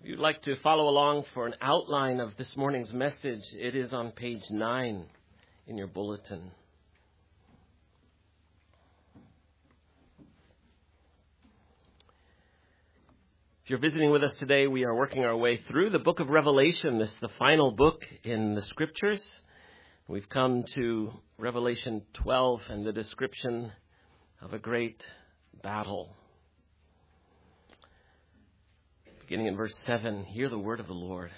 If you'd like to follow along for an outline of this morning's message, it is on page 9 in your bulletin. If you're visiting with us today, we are working our way through the book of Revelation. This is the final book in the Scriptures. We've come to Revelation 12 and the description of a great battle. Beginning in verse 7, hear the word of the Lord.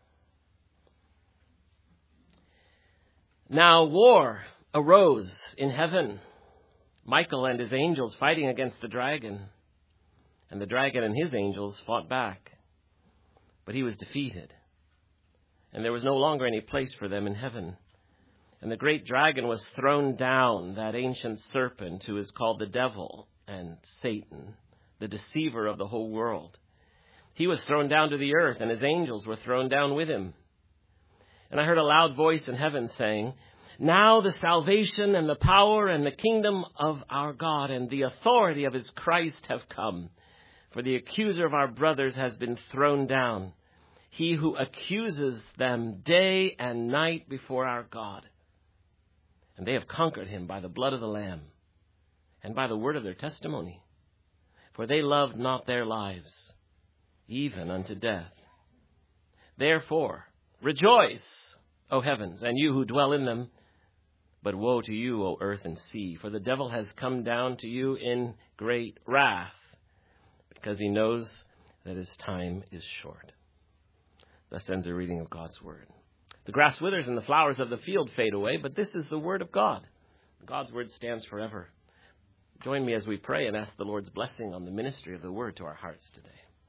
Now war arose in heaven, Michael and his angels fighting against the dragon. And the dragon and his angels fought back. But he was defeated. And there was no longer any place for them in heaven. And the great dragon was thrown down, that ancient serpent who is called the devil and Satan, the deceiver of the whole world. He was thrown down to the earth, and his angels were thrown down with him. And I heard a loud voice in heaven saying, now the salvation and the power and the kingdom of our God and the authority of his Christ have come. For the accuser of our brothers has been thrown down, he who accuses them day and night before our God. And they have conquered him by the blood of the Lamb and by the word of their testimony. For they loved not their lives, even unto death. Therefore, rejoice, O heavens, and you who dwell in them. But woe to you, O earth and sea, for the devil has come down to you in great wrath, because he knows that his time is short. Thus ends the reading of God's word. The grass withers and the flowers of the field fade away, but this is the word of God. God's word stands forever. Join me as we pray and ask the Lord's blessing on the ministry of the word to our hearts today.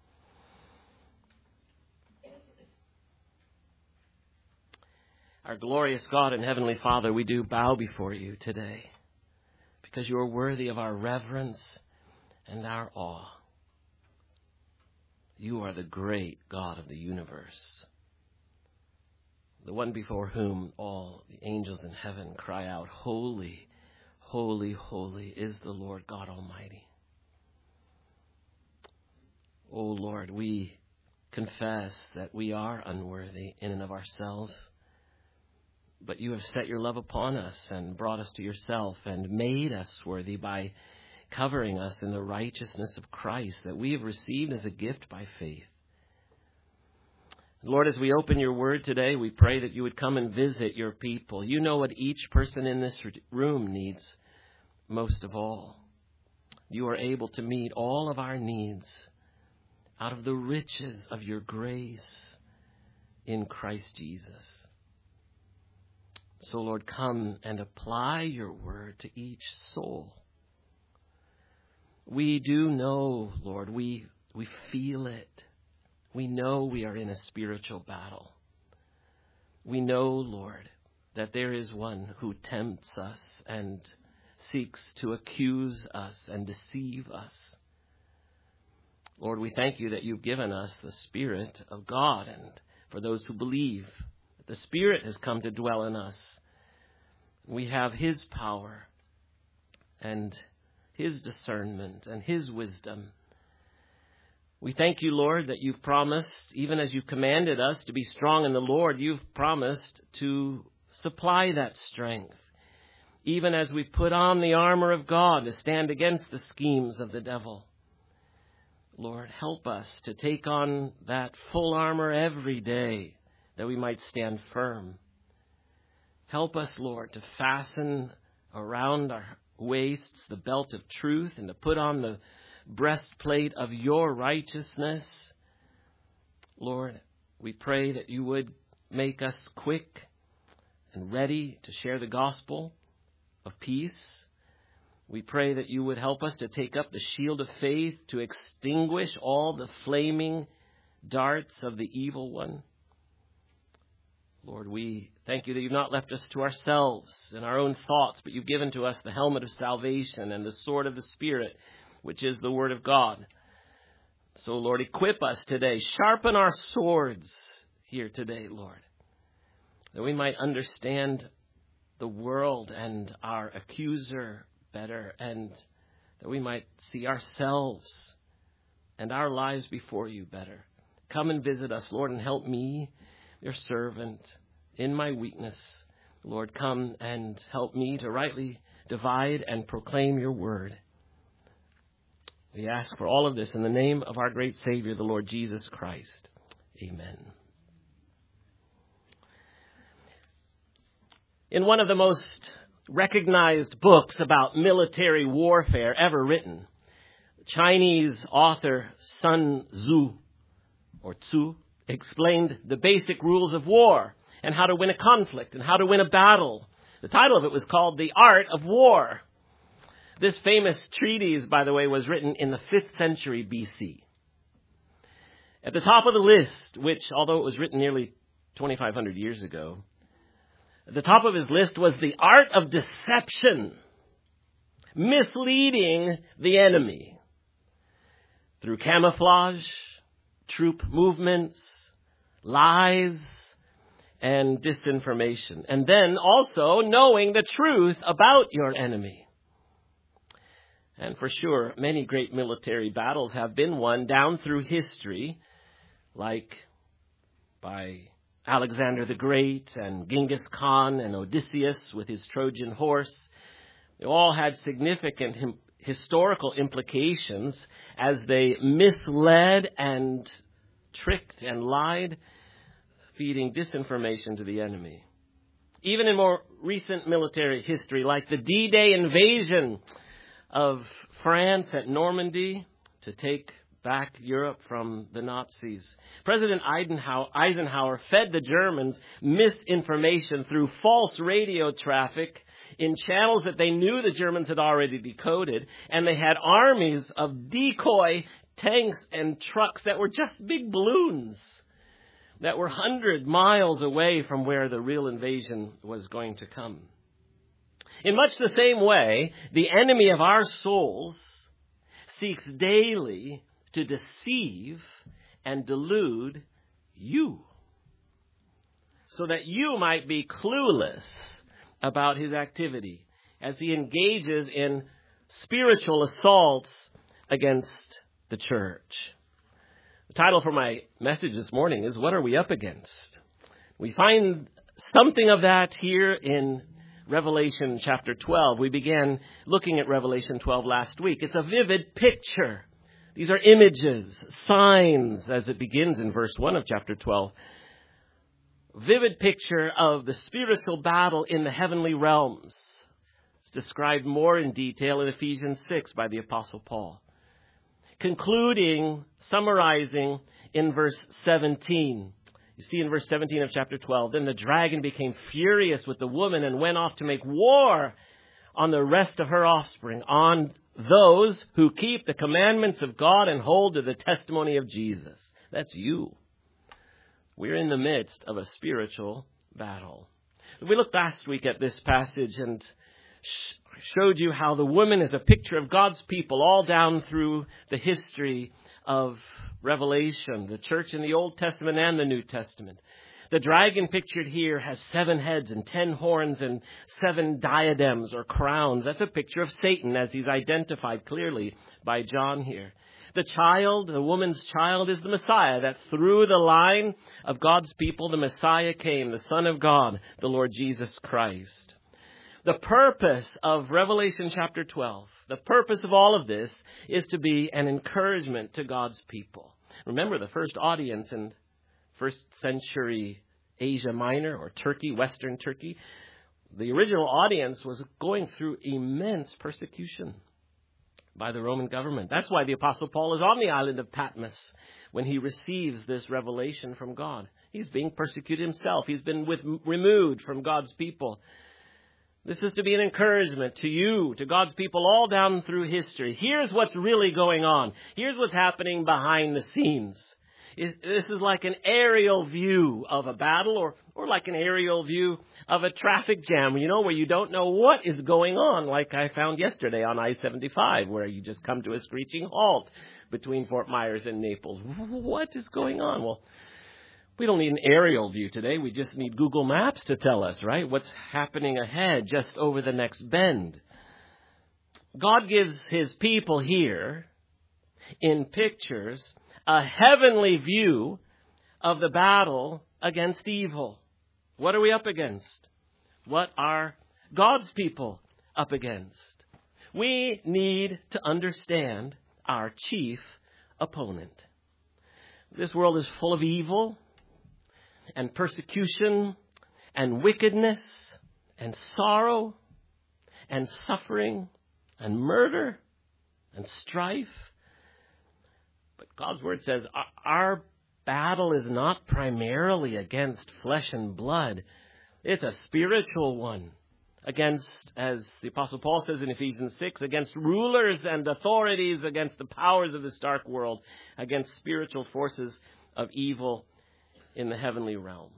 Our glorious God and Heavenly Father, we do bow before you today because you are worthy of our reverence and our awe. You are the great God of the universe, the one before whom all the angels in heaven cry out, holy, holy, holy is the Lord God Almighty. O Lord, we confess that we are unworthy in and of ourselves. But you have set your love upon us and brought us to yourself and made us worthy by covering us in the righteousness of Christ that we have received as a gift by faith. Lord, as we open your word today, we pray that you would come and visit your people. You know what each person in this room needs most of all. You are able to meet all of our needs out of the riches of your grace in Christ Jesus. So, Lord, come and apply your word to each soul. We do know, Lord, we feel it. We know we are in a spiritual battle. We know, Lord, that there is one who tempts us and seeks to accuse us and deceive us. Lord, we thank you that you've given us the Spirit of God, and for those who believe, the Spirit has come to dwell in us. We have his power and his discernment and his wisdom. We thank you, Lord, that you've promised, even as you've commanded us to be strong in the Lord, you've promised to supply that strength, even as we put on the armor of God to stand against the schemes of the devil. Lord, help us to take on that full armor every day, that we might stand firm. Help us, Lord, to fasten around our waists the belt of truth and to put on the breastplate of your righteousness. Lord, we pray that you would make us quick and ready to share the gospel of peace. We pray that you would help us to take up the shield of faith to extinguish all the flaming darts of the evil one. Lord, we thank you that you've not left us to ourselves and our own thoughts, but you've given to us the helmet of salvation and the sword of the Spirit, which is the word of God. So, Lord, equip us today. Sharpen our swords here today, Lord, that we might understand the world and our accuser better, and that we might see ourselves and our lives before you better. Come and visit us, Lord, and help me, your servant, in my weakness. Lord, come and help me to rightly divide and proclaim your word. We ask for all of this in the name of our great Savior, the Lord Jesus Christ. Amen. In one of the most recognized books about military warfare ever written, Chinese author Sun Tzu, or Tzu, explained the basic rules of war and how to win a conflict and how to win a battle. The title of it was called The Art of War. This famous treatise, by the way, was written in the 5th century BC. At the top of the list, which, although it was written nearly 2,500 years ago, at the top of his list was the art of deception, misleading the enemy through camouflage, troop movements, lies, and disinformation. And then also knowing the truth about your enemy. And for sure, many great military battles have been won down through history, like by Alexander the Great and Genghis Khan and Odysseus with his Trojan horse. They all had significant historical implications as they misled and tricked and lied, feeding disinformation to the enemy. Even in more recent military history, like the D-Day invasion of France at Normandy to take back Europe from the Nazis, President Eisenhower fed the Germans misinformation through false radio traffic in channels that they knew the Germans had already decoded, and they had armies of decoy tanks and trucks that were just big balloons that were 100 miles away from where the real invasion was going to come. In much the same way, the enemy of our souls seeks daily to deceive and delude you, so that you might be clueless about his activity as he engages in spiritual assaults against the church. The title for my message this morning is, What Are We Up Against? We find something of that here in Revelation chapter 12. We began looking at Revelation 12 last week. It's a vivid picture. These are images, signs, as it begins in verse 1 of chapter 12. Vivid picture of the spiritual battle in the heavenly realms. It's described more in detail in Ephesians 6 by the Apostle Paul. Concluding, summarizing in verse 17. You see in verse 17 of chapter 12, then the dragon became furious with the woman and went off to make war on the rest of her offspring, on those who keep the commandments of God and hold to the testimony of Jesus. That's you. We're in the midst of a spiritual battle. We looked last week at this passage and showed you how the woman is a picture of God's people all down through the history of Revelation, the church in the Old Testament and the New Testament. The dragon pictured here has 7 heads and 10 horns and 7 diadems or crowns. That's a picture of Satan as he's identified clearly by John here. The child, the woman's child, is the Messiah. That through the line of God's people, the Messiah came, the Son of God, the Lord Jesus Christ. The purpose of Revelation chapter 12, the purpose of all of this is to be an encouragement to God's people. Remember, the first audience in first century Asia Minor or Turkey, Western Turkey, the original audience was going through immense persecution by the Roman government. That's why the Apostle Paul is on the island of Patmos when he receives this revelation from God. He's being persecuted himself. He's been removed from God's people. This is to be an encouragement to you, to God's people all down through history. Here's what's really going on. Here's what's happening behind the scenes. This is like an aerial view of a battle or like an aerial view of a traffic jam, you know, where you don't know what is going on, like I found yesterday on I-75, where you just come to a screeching halt between Fort Myers and Naples. What is going on? Well, we don't need an aerial view today. We just need Google Maps to tell us, right, what's happening ahead just over the next bend. God gives his people here in pictures a heavenly view of the battle against evil. What are we up against? What are God's people up against? We need to understand our chief opponent. This world is full of evil and persecution and wickedness and sorrow and suffering and murder and strife. But God's word says our battle is not primarily against flesh and blood. It's a spiritual one. Against, as the Apostle Paul says in Ephesians 6, against rulers and authorities, against the powers of this dark world, against spiritual forces of evil in the heavenly realm.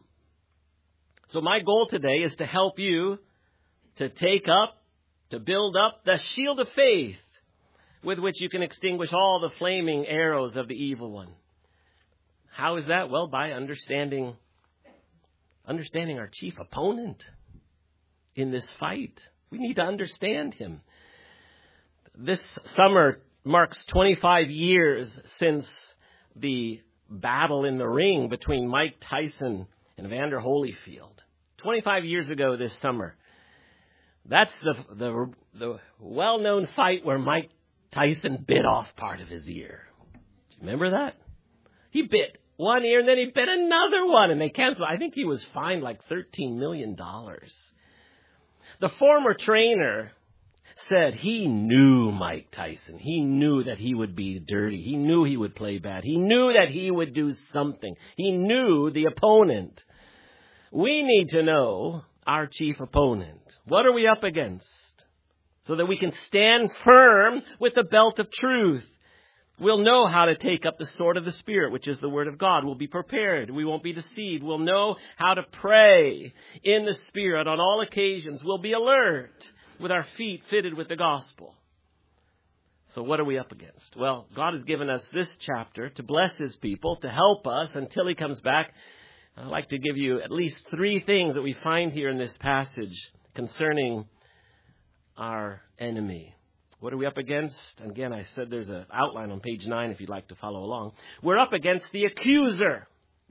So my goal today is to help you to take up, to build up the shield of faith with which you can extinguish all the flaming arrows of the evil one. How is that? Well, by understanding our chief opponent in this fight. We need to understand him. This summer marks 25 years since the battle in the ring between Mike Tyson and Evander Holyfield. 25 years ago this summer. That's the well-known fight where Mike Tyson bit off part of his ear. Do you remember that? He bit one ear and then he bit another one and they canceled. I think he was fined like $13 million. The former trainer said he knew Mike Tyson. He knew that he would be dirty. He knew he would play bad. He knew that he would do something. He knew the opponent. We need to know our chief opponent. What are we up against? So that we can stand firm with the belt of truth. We'll know how to take up the sword of the Spirit, which is the Word of God. We'll be prepared. We won't be deceived. We'll know how to pray in the Spirit on all occasions. We'll be alert with our feet fitted with the gospel. So what are we up against? Well, God has given us this chapter to bless His people, to help us until He comes back. I'd like to give you at least 3 things that we find here in this passage concerning our enemy. What are we up against? Again, I said there's an outline on page 9 if you'd like to follow along. We're up against the accuser.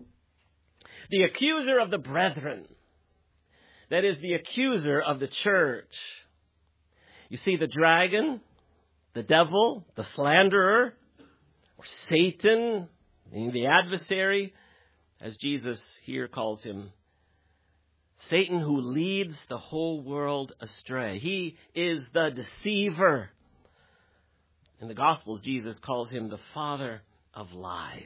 The accuser of the brethren. That is the accuser of the church. You see, the dragon, the devil, the slanderer, or Satan, the adversary, as Jesus here calls him, Satan who leads the whole world astray. He is the deceiver. In the Gospels, Jesus calls him the father of lies.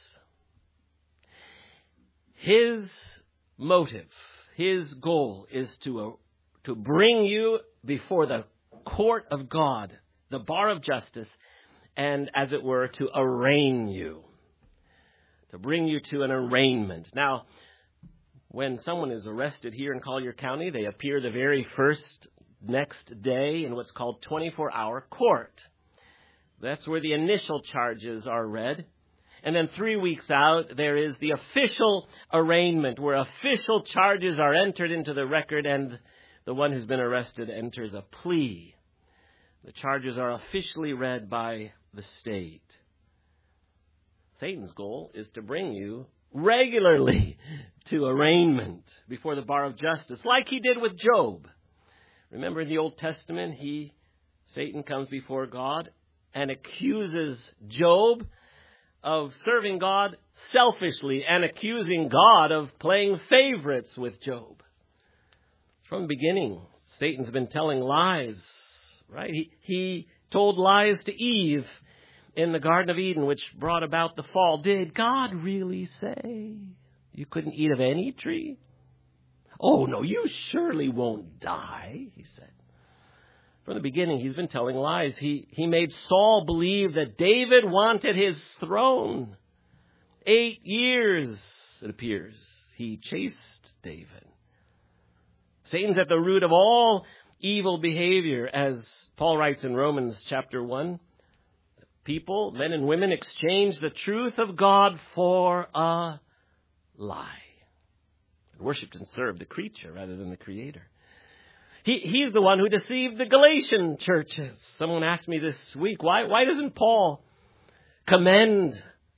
His motive, his goal is to bring you before the court of God, the bar of justice, and as it were, to arraign you. To bring you to an arraignment. Now, when someone is arrested here in Collier County, they appear the very next day in what's called 24-hour court. That's where the initial charges are read. And then 3 weeks out, there is the official arraignment, where official charges are entered into the record and the one who's been arrested enters a plea. The charges are officially read by the state. Satan's goal is to bring you regularly to arraignment before the bar of justice, like he did with Job. Remember in the Old Testament, Satan comes before God and accuses Job of serving God selfishly and accusing God of playing favorites with Job. From the beginning, Satan's been telling lies, right? He told lies to Eve in the Garden of Eden, which brought about the fall. Did God really say you couldn't eat of any tree? Oh, no, you surely won't die, he said. From the beginning, he's been telling lies. He made Saul believe that David wanted his throne. 8 years, it appears, he chased David. Satan's at the root of all evil behavior, as Paul writes in Romans chapter 1. People, men and women, exchange the truth of God for a lie. Worshipped and served the creature rather than the Creator. He's the one who deceived the Galatian churches. Someone asked me this week, why doesn't Paul commend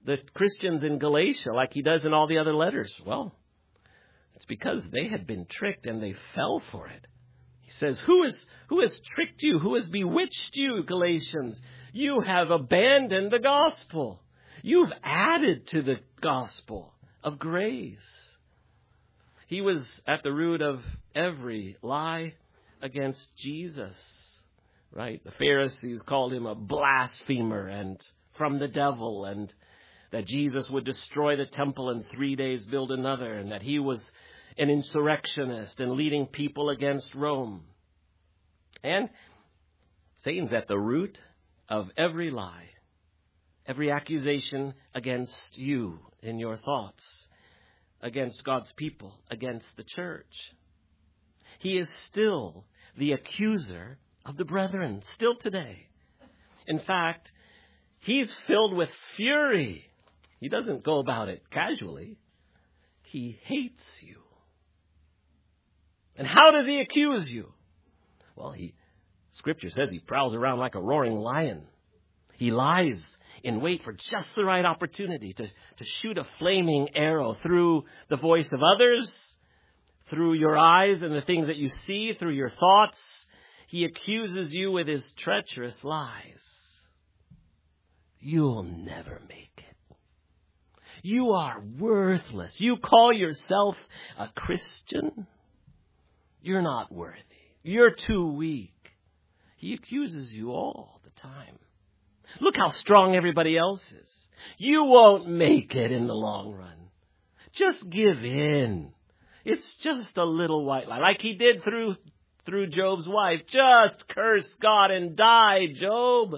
the Christians in Galatia like he does in all the other letters? Well, it's because they had been tricked and they fell for it. He says, who has tricked you? Who has bewitched you, Galatians? You have abandoned the gospel. You've added to the gospel of grace. He was at the root of every lie against Jesus, right? The Pharisees called him a blasphemer and from the devil, and that Jesus would destroy the temple in 3 days, build another, and that he was an insurrectionist and leading people against Rome. And Satan's at the root of every lie, every accusation against you in your thoughts, against God's people, against the church. He is still the accuser of the brethren, still today. In fact, he's filled with fury. He doesn't go about it casually. He hates you. And how does he accuse you? Well, Scripture says he prowls around like a roaring lion. He lies in wait for just the right opportunity to shoot a flaming arrow through the voice of others, through your eyes and the things that you see, through your thoughts. He accuses you with his treacherous lies. You'll never make it. You are worthless. You call yourself a Christian? You're not worthy. You're too weak. He accuses you all the time. Look how strong everybody else is. You won't make it in the long run. Just give in. It's just a little white lie, like he did through Job's wife. Just curse God and die, Job.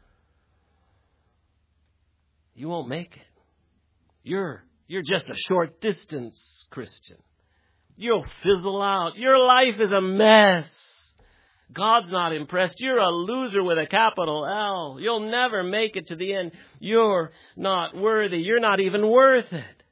You won't make it. You're just a short distance Christian. You'll fizzle out. Your life is a mess. God's not impressed. You're a loser with a capital L. You'll never make it to the end. You're not worthy. You're not even worth it.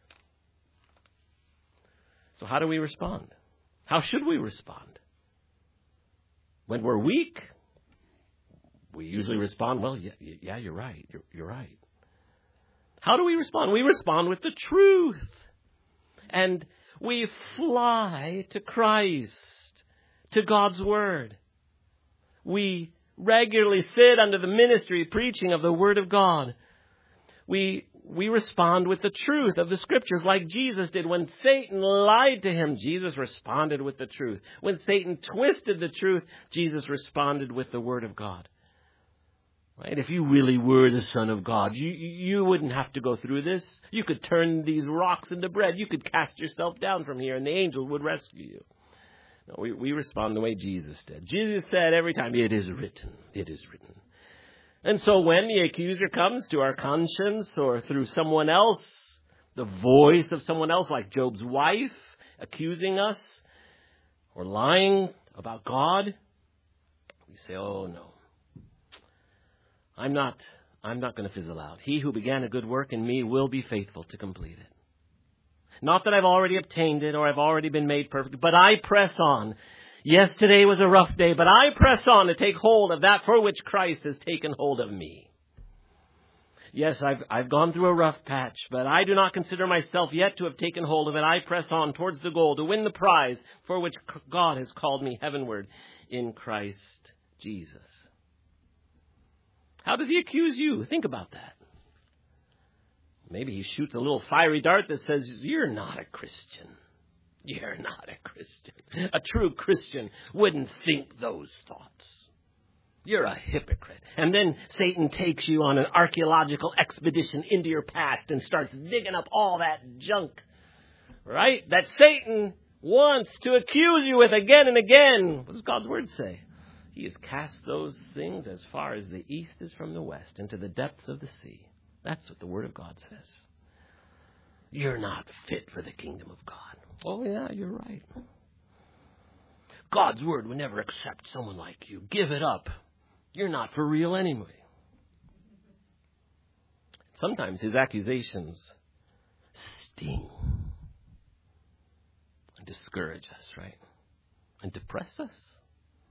So how do we respond? How should we respond? When we're weak, we usually respond, well, yeah, you're right. You're right. How do we respond? We respond with the truth. And we fly to Christ, to God's Word. We regularly sit under the ministry preaching of the Word of God. We respond with the truth of the Scriptures like Jesus did. When Satan lied to him, Jesus responded with the truth. When Satan twisted the truth, Jesus responded with the Word of God. Right? If you really were the Son of God, you wouldn't have to go through this. You could turn these rocks into bread. You could cast yourself down from here and the angel would rescue you. No, we respond the way Jesus did. Jesus said every time, it is written, it is written. And so when the accuser comes to our conscience or through someone else, the voice of someone else like Job's wife accusing us or lying about God, we say, oh no. I'm not going to fizzle out. He who began a good work in me will be faithful to complete it. Not that I've already obtained it or I've already been made perfect, but I press on. Yes, today was a rough day, but I press on to take hold of that for which Christ has taken hold of me. Yes, I've gone through a rough patch, but I do not consider myself yet to have taken hold of it. I press on towards the goal to win the prize for which God has called me heavenward in Christ Jesus. How does he accuse you? Think about that. Maybe he shoots a little fiery dart that says, you're not a Christian. You're not a Christian. A true Christian wouldn't think those thoughts. You're a hypocrite. And then Satan takes you on an archaeological expedition into your past and starts digging up all that junk, right? That Satan wants to accuse you with again and again. What does God's Word say? He has cast those things as far as the east is from the west, into the depths of the sea. That's what the Word of God says. You're not fit for the kingdom of God. Oh, yeah, you're right. God's Word would never accept someone like you. Give it up. You're not for real anyway. Sometimes his accusations sting and discourage us, right? And depress us.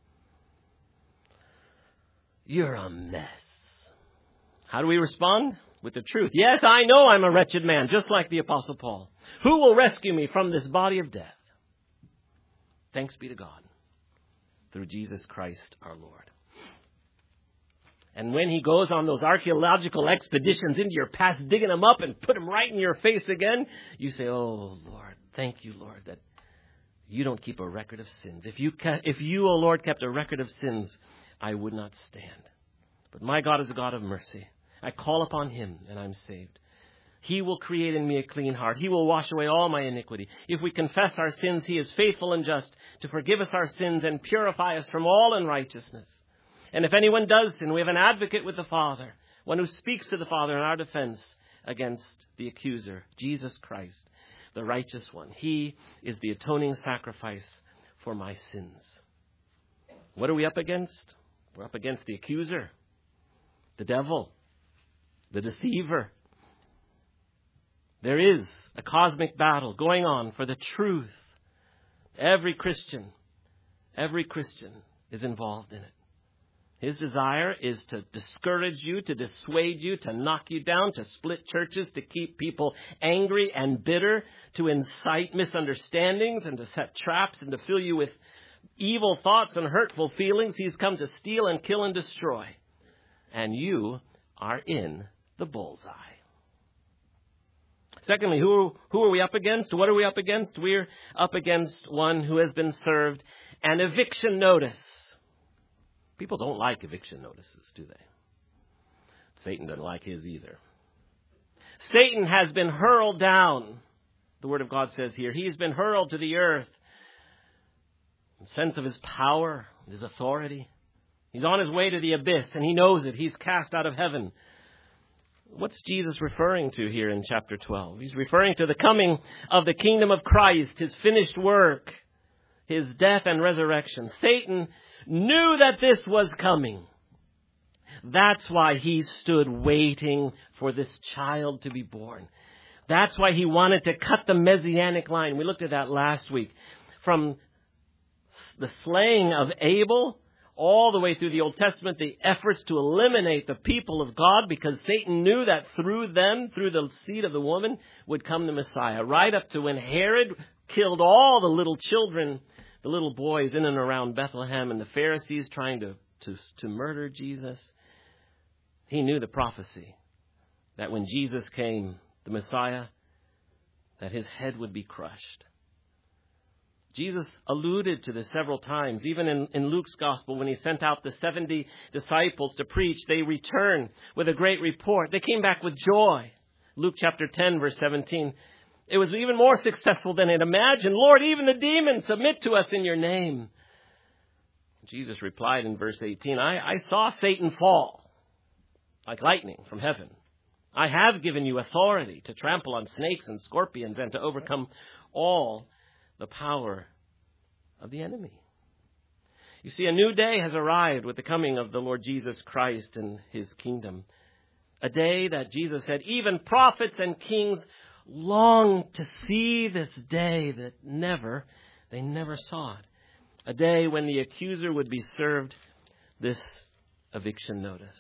You're a mess. How do we respond? with the truth. Yes, I know I'm a wretched man, just like the Apostle Paul. Who will rescue me from this body of death? Thanks be to God, through Jesus Christ our Lord. And when he goes on those archaeological expeditions into your past, digging them up and put them right in your face again, you say, oh, Lord, thank you, Lord, that you don't keep a record of sins. If you, O Lord, kept a record of sins, I would not stand. But my God is a God of mercy. I call upon him and I'm saved. He will create in me a clean heart. He will wash away all my iniquity. If we confess our sins, he is faithful and just to forgive us our sins and purify us from all unrighteousness. And if anyone does sin, we have an advocate with the Father, one who speaks to the Father in our defense against the accuser, Jesus Christ, the righteous one. He is the atoning sacrifice for my sins. What are we up against? We're up against the accuser, the devil, the deceiver. There is a cosmic battle going on for the truth. Every Christian is involved in it. His desire is to discourage you, to dissuade you, to knock you down, to split churches, to keep people angry and bitter, to incite misunderstandings and to set traps and to fill you with evil thoughts and hurtful feelings. He's come to steal and kill and destroy. And you are in the bullseye. Secondly, who are we up against? What are we up against? We're up against one who has been served an eviction notice. People don't like eviction notices, do they? Satan doesn't like his either. Satan has been hurled down. The Word of God says here, he's been hurled to the earth. In the sense of his power, his authority. He's on his way to the abyss, and he knows it. He's cast out of heaven. What's Jesus referring to here in chapter 12? He's referring to the coming of the kingdom of Christ, his finished work, his death and resurrection. Satan knew that this was coming. That's why he stood waiting for this child to be born. That's why he wanted to cut the messianic line. We looked at that last week. From the slaying of Abel all the way through the Old Testament, the efforts to eliminate the people of God, because Satan knew that through them, through the seed of the woman, would come the Messiah. Right up to when Herod killed all the little children, the little boys in and around Bethlehem, and the Pharisees trying to murder Jesus. He knew the prophecy that when Jesus came, the Messiah, that his head would be crushed. Jesus alluded to this several times. Even in Luke's gospel, when he sent out the 70 disciples to preach, they returned with a great report. They came back with joy. Luke chapter 10, verse 17. It was even more successful than they'd imagined. Lord, even the demons submit to us in your name. Jesus replied in verse 18, I saw Satan fall like lightning from heaven. I have given you authority to trample on snakes and scorpions and to overcome all the power of the enemy. You see, a new day has arrived with the coming of the Lord Jesus Christ and his kingdom. A day that Jesus said, even prophets and kings long to see this day that they never saw it. A day when the accuser would be served this eviction notice.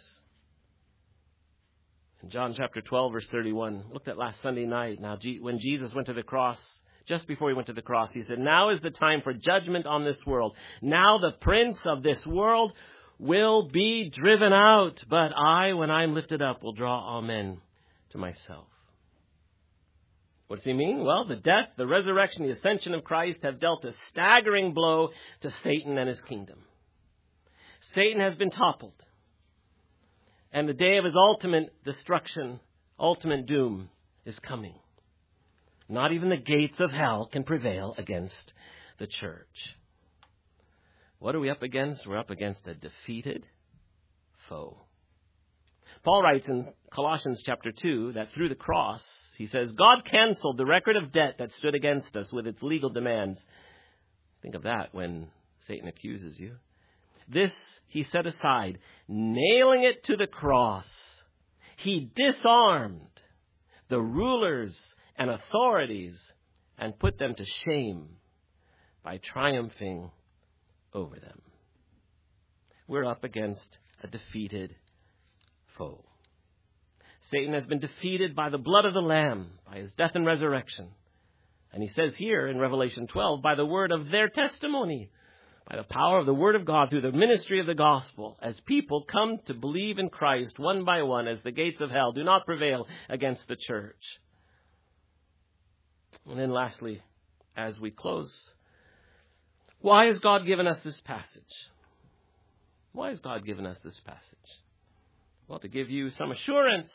In John chapter 12, verse 31, looked at last Sunday night. Now, when Jesus went to the cross, just before he went to the cross, he said, now is the time for judgment on this world. Now the prince of this world will be driven out. But I, when I'm lifted up, will draw all men to myself. What does he mean? Well, the death, the resurrection, the ascension of Christ have dealt a staggering blow to Satan and his kingdom. Satan has been toppled. And the day of his ultimate destruction, ultimate doom, is coming. Not even the gates of hell can prevail against the church. What are we up against? We're up against a defeated foe. Paul writes in Colossians chapter 2 that through the cross, he says, God canceled the record of debt that stood against us with its legal demands. Think of that when Satan accuses you. This he set aside, nailing it to the cross. He disarmed the rulers and authorities and put them to shame by triumphing over them. We're up against a defeated foe. Satan has been defeated by the blood of the Lamb, by his death and resurrection. And he says here in Revelation 12, by the word of their testimony, by the power of the word of God through the ministry of the gospel, as people come to believe in Christ one by one, as the gates of hell do not prevail against the church. And then lastly, as we close, why has God given us this passage? Why has God given us this passage? Well, to give you some assurance,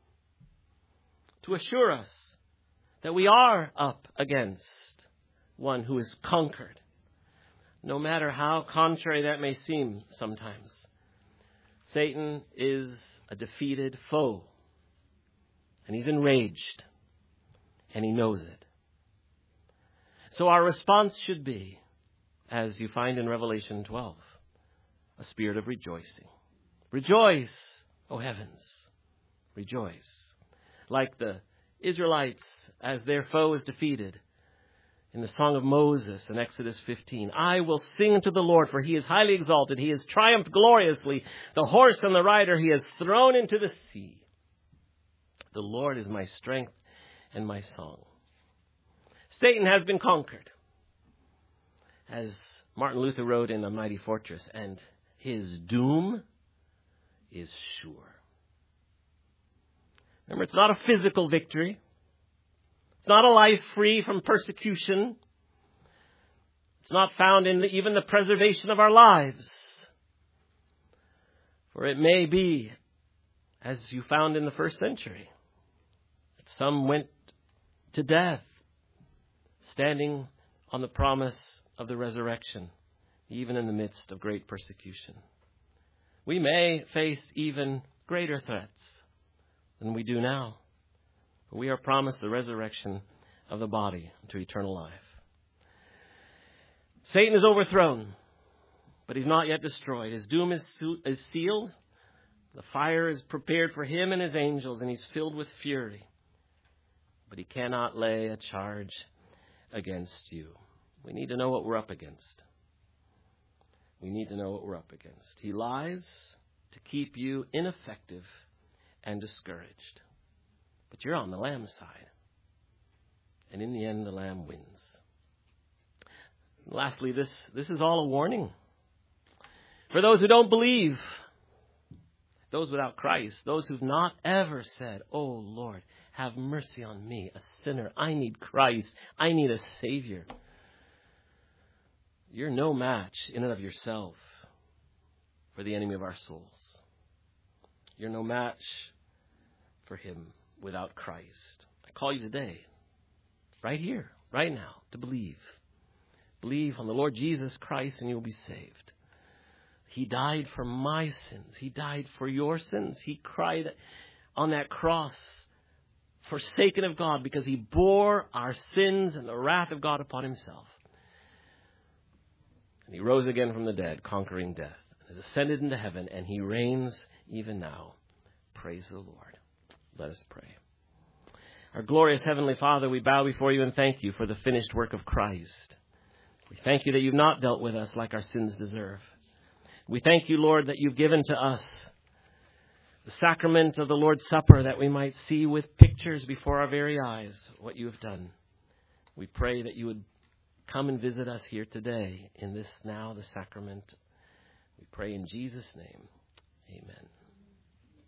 to assure us that we are up against one who is conquered, no matter how contrary that may seem sometimes. Satan is a defeated foe, and he's enraged, and he knows it. So our response should be, as you find in Revelation 12, a spirit of rejoicing. Rejoice, O heavens, rejoice. Like the Israelites as their foe is defeated in the Song of Moses in Exodus 15. I will sing to the Lord, for he is highly exalted. He has triumphed gloriously. The horse and the rider he has thrown into the sea. The Lord is my strength and my song. Satan has been conquered, as Martin Luther wrote in A Mighty Fortress, and his doom is sure. Remember, it's not a physical victory. It's not a life free from persecution. It's not found in even the preservation of our lives. For it may be, as you found in the first century, that some went to death standing on the promise of the resurrection, even in the midst of great persecution. We may face even greater threats than we do now. But we are promised the resurrection of the body to eternal life. Satan is overthrown, but he's not yet destroyed. His doom is sealed. The fire is prepared for him and his angels, and he's filled with fury. But he cannot lay a charge against you. We need to know what we're up against. We need to know what we're up against. He lies to keep you ineffective and discouraged. But you're on the Lamb's side. And in the end, the Lamb wins. And lastly, this is all a warning. For those who don't believe, those without Christ, those who've not ever said, "Oh Lord, have mercy on me, a sinner. I need Christ. I need a Savior." You're no match in and of yourself for the enemy of our souls. You're no match for him without Christ. I call you today, right here, right now, to believe. Believe on the Lord Jesus Christ and you'll be saved. He died for my sins. He died for your sins. He cried on that cross, forsaken of God, because he bore our sins and the wrath of God upon himself. And he rose again from the dead, conquering death, and has ascended into heaven, and he reigns even now. Praise the Lord. Let us pray. Our glorious Heavenly Father, we bow before you and thank you for the finished work of Christ. We thank you that you've not dealt with us like our sins deserve. We thank you, Lord, that you've given to us the sacrament of the Lord's Supper, that we might see with pictures before our very eyes what you have done. We pray that you would come and visit us here today in this now, the sacrament. We pray in Jesus' name. Amen.